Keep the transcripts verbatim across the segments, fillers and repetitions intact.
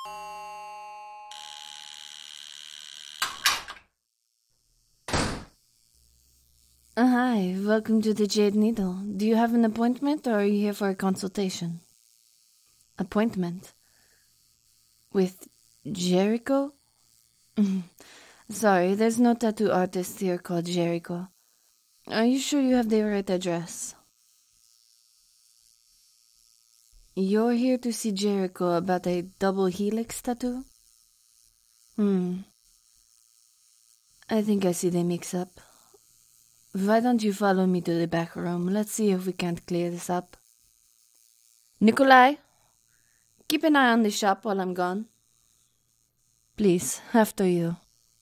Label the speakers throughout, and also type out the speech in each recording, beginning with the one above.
Speaker 1: Uh, hi, welcome to the Jade Needle. Do you have an appointment or are you here for a consultation? Appointment? With Jericho? Sorry, there's no tattoo artist here called Jericho. Are you sure you have the right address? You're here to see Jericho about a double helix tattoo? Hmm. I think I see the mix-up. Why don't you follow me to the back room? Let's see if we can't clear this up. Nikolai, keep an eye on the shop while I'm gone. Please, after you.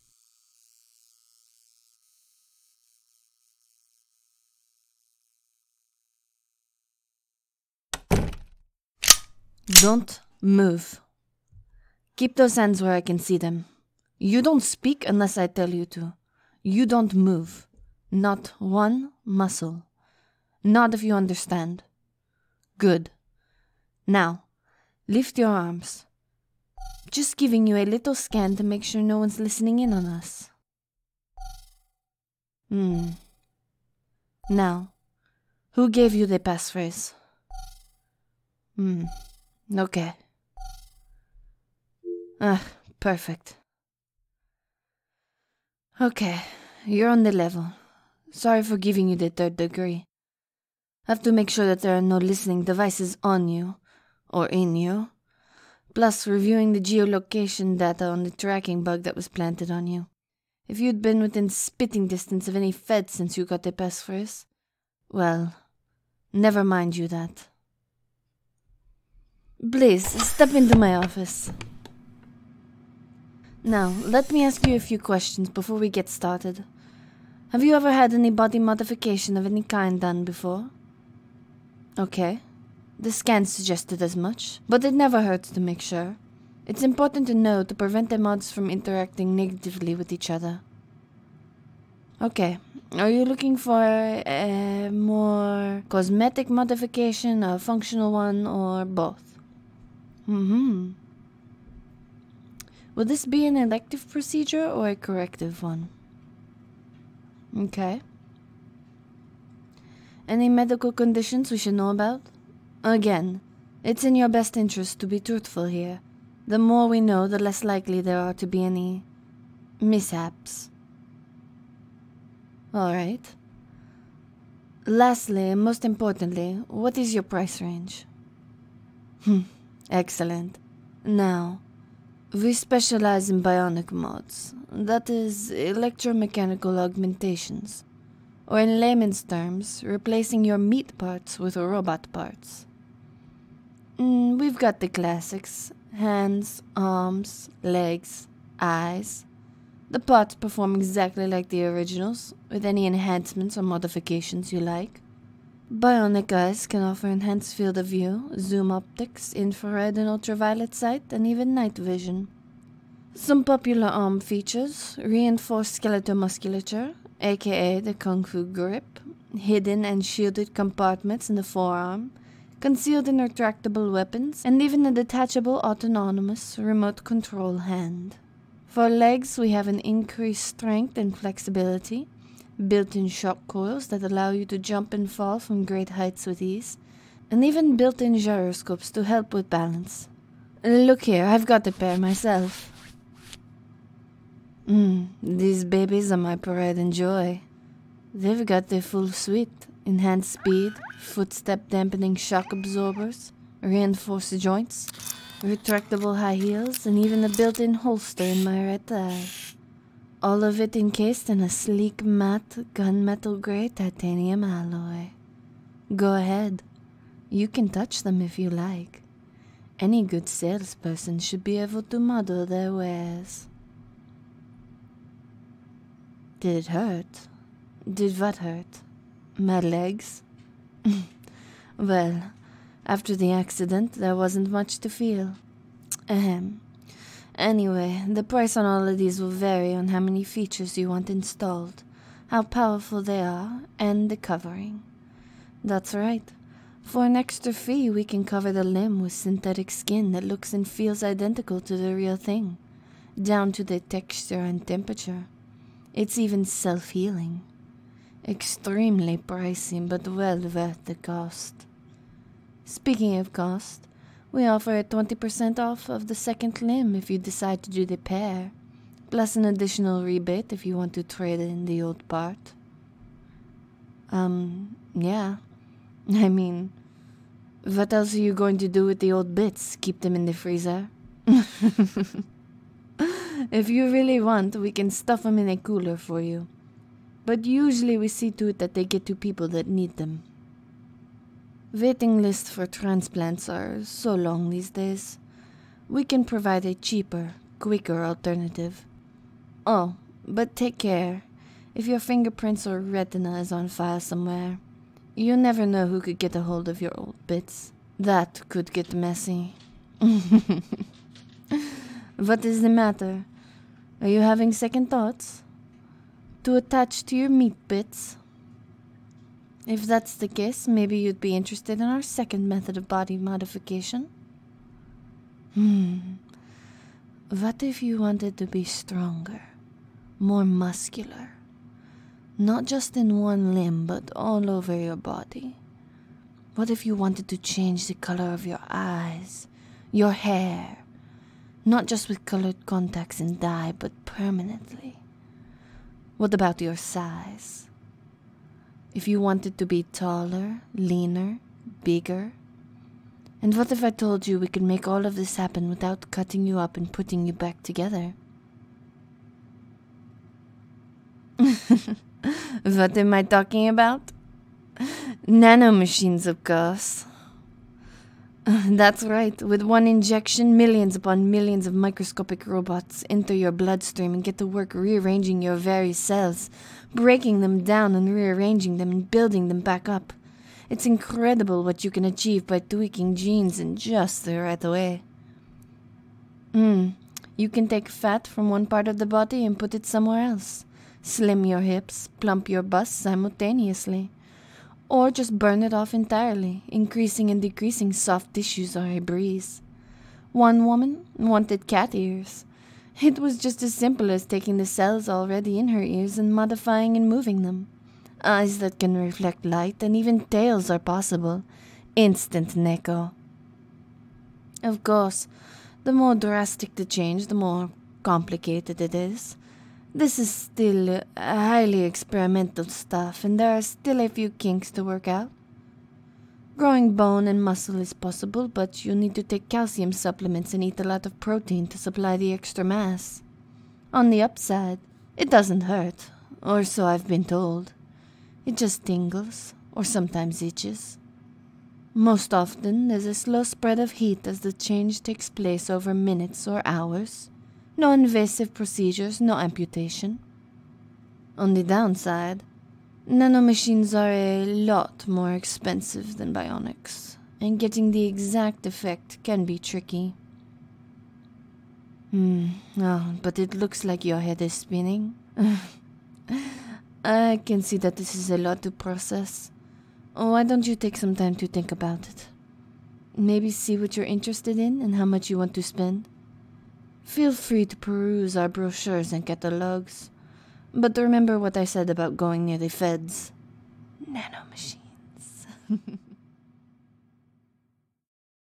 Speaker 1: Don't move. Keep those hands where I can see them. You don't speak unless I tell you to. You don't move. Not one muscle. Nod if you understand. Good. Now, lift your arms. Just giving you a little scan to make sure no one's listening in on us. Hmm. Now, who gave you the passphrase? Hmm. Okay. Ah, perfect. Okay, you're on the level. Sorry for giving you the third degree. Have to make sure that there are no listening devices on you, or in you. Plus, reviewing the geolocation data on the tracking bug that was planted on you. If you'd been within spitting distance of any fed since you got the passphrase, well, never mind you that. Please, step into my office. Now, let me ask you a few questions before we get started. Have you ever had any body modification of any kind done before? Okay. The scan suggested as much, but it never hurts to make sure. It's important to know to prevent the mods from interacting negatively with each other. Okay. Are you looking for a more cosmetic modification, a functional one, or both? Mm-hmm. Will this be an elective procedure or a corrective one? Okay. Any medical conditions we should know about? Again, it's in your best interest to be truthful here. The more we know, the less likely there are to be any mishaps. Alright. Lastly, and most importantly, what is your price range? Hmm, excellent. Now, we specialize in bionic mods, that is, electromechanical augmentations, or in layman's terms, replacing your meat parts with robot parts. Mm, we've got the classics, hands, arms, legs, eyes. The parts perform exactly like the originals, with any enhancements or modifications you like. Bionic eyes can offer enhanced field of view, zoom optics, infrared and ultraviolet sight, and even night vision. Some popular arm features: reinforced skeletal musculature, aka the Kung Fu grip, hidden and shielded compartments in the forearm, concealed and retractable weapons, and even a detachable autonomous remote control hand. For legs, we have an increased strength and flexibility, built-in shock coils that allow you to jump and fall from great heights with ease, and even built-in gyroscopes to help with balance. Look here, I've got a pair myself. Mm, these babies are my pride and joy. They've got the full suite: enhanced speed, footstep dampening shock absorbers, reinforced joints, retractable high heels, and even a built-in holster in my right thigh. All of it encased in a sleek matte gunmetal gray titanium alloy. Go ahead. You can touch them if you like. Any good salesperson should be able to model their wares. Did it hurt? Did what hurt? My legs? Well, after the accident, there wasn't much to feel. Ahem. Anyway, the price on all of these will vary on how many features you want installed, how powerful they are, and the covering. That's right. For an extra fee, we can cover the limb with synthetic skin that looks and feels identical to the real thing, down to the texture and temperature. It's even self-healing. Extremely pricey, but well worth the cost. Speaking of cost, we offer a twenty percent off of the second limb if you decide to do the pair, plus an additional rebate if you want to trade in the old part. Um, yeah. I mean, what else are you going to do with the old bits? Keep them in the freezer? If you really want, we can stuff them in a cooler for you. But usually we see to it that they get to people that need them. Waiting lists for transplants are so long these days. We can provide a cheaper, quicker alternative. Oh, but take care. If your fingerprints or retina is on file somewhere, you never know who could get a hold of your old bits. That could get messy. What is the matter? Are you having second thoughts? To attach to your meat bits? If that's the case, maybe you'd be interested in our second method of body modification. Hmm. What if you wanted to be stronger, more muscular? Not just in one limb, but all over your body. What if you wanted to change the color of your eyes, your hair? Not just with colored contacts and dye, but permanently. What about your size? If you wanted to be taller, leaner, bigger? And what if I told you we could make all of this happen without cutting you up and putting you back together? What am I talking about? Nanomachines, of course. That's right. With one injection, millions upon millions of microscopic robots enter your bloodstream and get to work rearranging your very cells, breaking them down and rearranging them and building them back up. It's incredible what you can achieve by tweaking genes in just the right way. Hmm. You can take fat from one part of the body and put it somewhere else. Slim your hips, plump your bust simultaneously. Or just burn it off entirely. Increasing and decreasing soft tissues are a breeze. One woman wanted cat ears. It was just as simple as taking the cells already in her ears and modifying and moving them. Eyes that can reflect light, and even tails are possible. Instant Neko. Of course, the more drastic the change, the more complicated it is. This is still highly experimental stuff, and there are still a few kinks to work out. Growing bone and muscle is possible, but you need to take calcium supplements and eat a lot of protein to supply the extra mass. On the upside, it doesn't hurt, or so I've been told. It just tingles, or sometimes itches. Most often, there's a slow spread of heat as the change takes place over minutes or hours. No invasive procedures, no amputation. On the downside, nanomachines are a lot more expensive than bionics, and getting the exact effect can be tricky. Hmm, oh, but it looks like your head is spinning. I can see that this is a lot to process. Why don't you take some time to think about it? Maybe see what you're interested in and how much you want to spend. Feel free to peruse our brochures and catalogs. But remember what I said about going near the feds. Nanomachines.